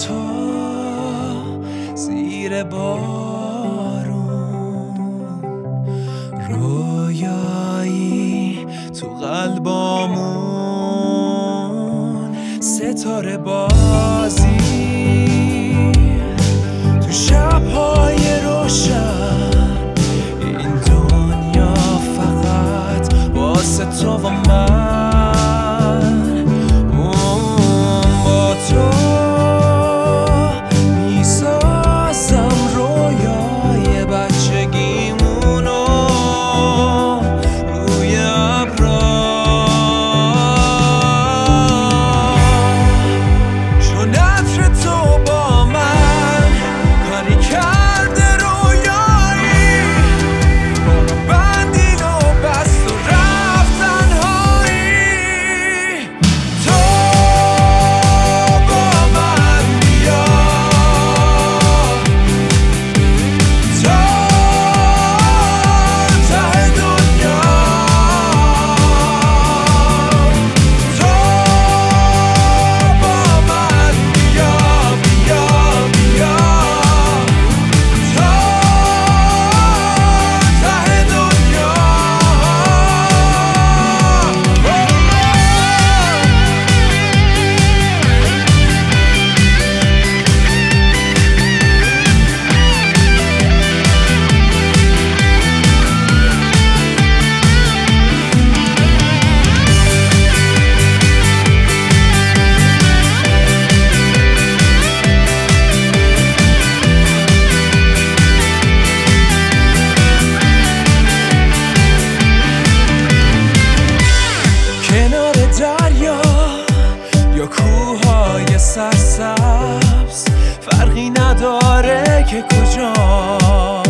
تو زیر بارون، رویایی تو قلبامون، ستاره بازی تو شب‌های روشن. این دنیا فقط واسه تو و من، با تو میسازم رویای بچگیمونو روی ابرا، چون عطر تو با من کاری کرده رویایی، بندی و بست و رفت تنهایی. تو با من بیا، تا ته دنیا، تو با من بیا بیا بیا، تا ته دنیا. کنار دریا یا کوههای سرسبز، فرقی نداره که کجا،